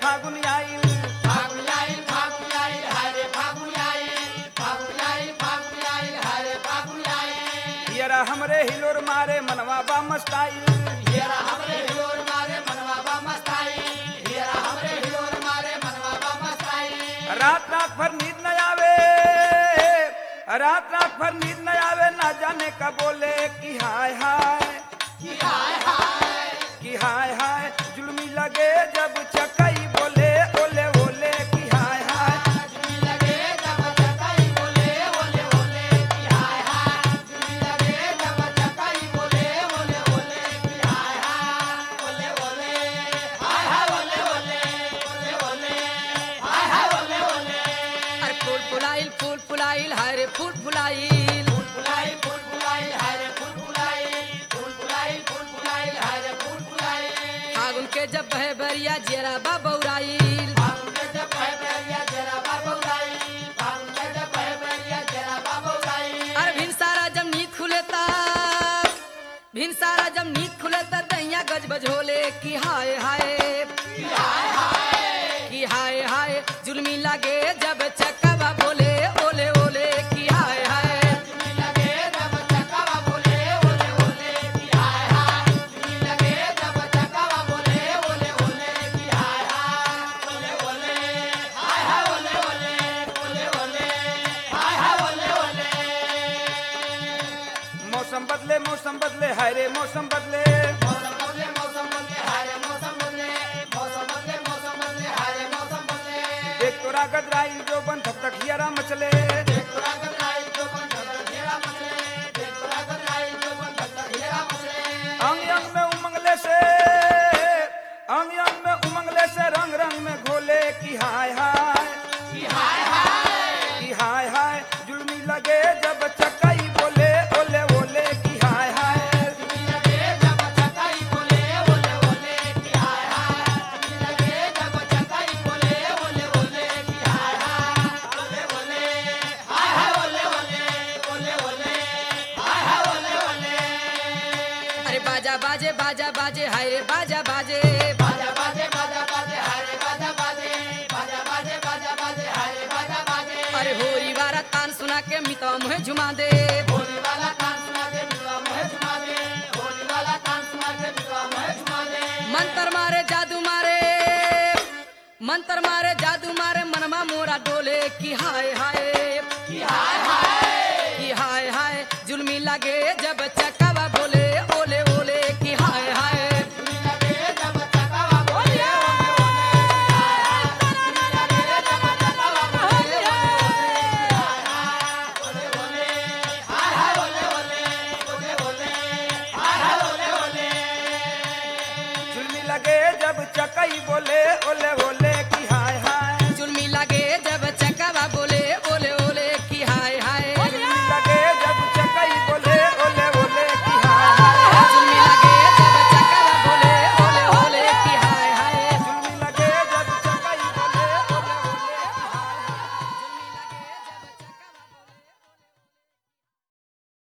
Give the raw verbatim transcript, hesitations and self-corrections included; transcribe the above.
फागुन आइल फागुन आइल फागुन आइल हरे फागुन आइल फागुन आइल फागुन आइल हरे फागुन आइल हियरा हमरे हिलोर मारे मनवा बा मस्ताइल हियरा हमरे हिलोर मारे मनवा बा मस्ताई हियरा हमरे हिलोर मारे मनवा बा मस्ताई रात रात भर नींद न आवे रात रात भर नींद न आवे ना जाने का बोले कि हाय हाय कि हाय हाय कि हाय हाय जुल्मी लगे जब चकई बोले ओले ओले कि हाय हाय जुमी लगे जब चकाई बोले ओले ओले कि हाय हाय जुमी लगे जब चकाई बोले ओले ओले कि हाय हाय ओले ओले हाय हाय ओले ओले ओले ओले हाय हाय ओले ओले अरे फूल फुलाइल फूल फुलाइल हरे फूल फुलाइल फूल फुलाई फूल फुलाई हरे फूल फुलाई फूल फुलाई फूल फुलाई हरे फूल फुलाई फागुन के जब बहे बरिया जेरा बा बौराइल फागुन के जब बहे बरिया जरा बाबूराई फागुन के जब बहे बरिया जरा बाबूराई अरे भिन सारा जब नींद खुले तब भिन सारा जब नींद खुले तब दैया गज बजोले कि हाय हाय कि हाय हाय कि हाय हाय जुल्मी लगे जब चकवा बोले ओले ओले कि हाय हाय जुमी लगे जब चकावा बोले ओले ओले कि हाय हाय जुमी लगे जब चकावा बोले ओले ओले कि हाय हाय ओले ओले हाय हाय ओले ओले ओले ओले हाय हाय ओले ओले मौसम बदले मौसम बदले हरे मौसम बदले मौसम बदले मौसम बदले हरे मौसम बदले मौसम बदले मौसम बदले हरे मौसम बदले देख तोरा गदराइल जो बन धक धक हियरा मचले देख तोरा गदराई जो बन धक घेरा मचले देख तोरा गदराई जो बन धक घेरा मचले अंग अंग में उमंगले से अंग अंग में उमंगले से रंग रंग में घोले कि हाय हाय कि हाय हाय कि हाय हाय जुल्मी लगे जब चकई बोले ओले ओले कि हाय हाय जुमी लगे जब चकाई बोले ओले ओले कि हाय हाय जुमी लगे जब चकाई बोले ओले ओले कि हाय हाय ओले ओले हाय हाय ओले ओले ओले ओले हाय हाय ओले ओले अरे बाजा बाजे बाजा बाजे हाय रे बाजा बाजे बाजा बाजे बाजा बाजे हरे बाजा बाजे बाजा बाजे बाजा बाजे हरे बाजा बाजे अरे होरी वारा तान सुना के मितवा मुहे झुमा दे होली वाला कान सुना के मिलवा मोहे झुमा दे होली वाला कान सुना के मिलवा मोहे झुमा दे मंत्र मारे जादू मारे मंत्र मारे जादू मारे मनमा मोरा डोले